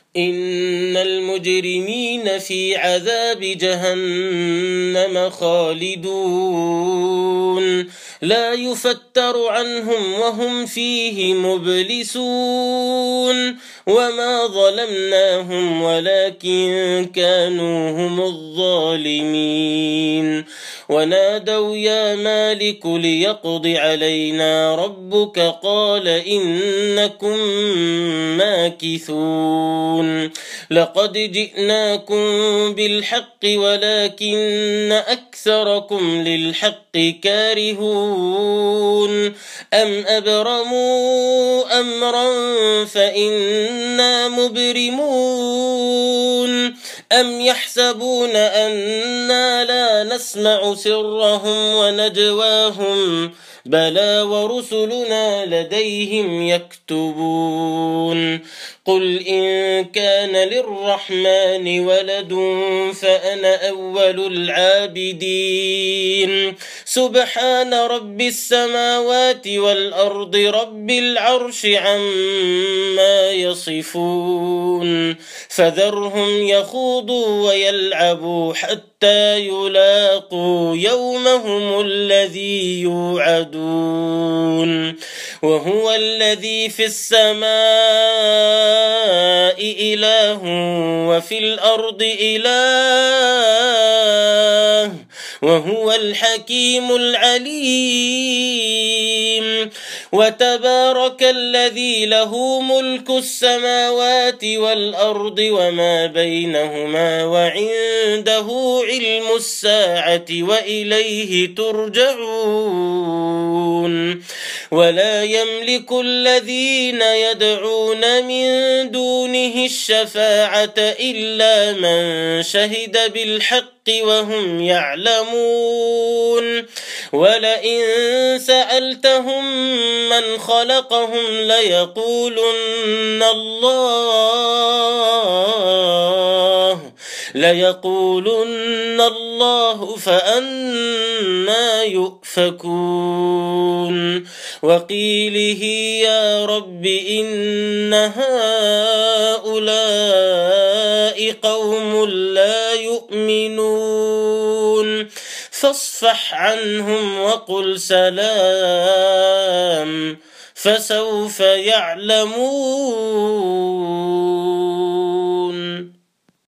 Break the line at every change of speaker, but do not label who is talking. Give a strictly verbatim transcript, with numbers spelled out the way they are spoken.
إن المجرمين في عذاب جهنم خالدون لا يفتر عنهم وهم فيه مبلسون وما ظلمناهم ولكن كانوا هم الظالمين ونادوا يا مالك ليقض علينا ربك قال إنكم ماكثون لقد جئناكم بالحق ولكن أكثركم للحق كارهون أم أبرموا أمرا فإنا مبرمون أم يحسبون أنا لا نسمع سرهم ونجواهم بلى ورسلنا لديهم يكتبون قل إن كان للرحمن ولد فأنا أول العابدين سبحان رب السماوات والأرض رب العرش عما يصفون فذرهم يخوضوا ويلعبوا حتى يلاقوا يومهم الذي يوعدون وهو الذي في السماء إله وفي الأرض إله وهو الحكيم العليم وتبارك الذي له ملك السماوات والأرض وما بينهما وعنده علم الساعة وإليه ترجعون ولا يملك الذين يدعون من دونه الشفاعة إلا من شهد بالحق وهم يعلمون ولئن سألتهم من خلقهم ليقولن الله ليقولن الله فأنى يؤفكون وقيله يا رب إن هؤلاء قوم لا يؤمنون فاصفح عنهم وقل سلام فسوف يعلمون.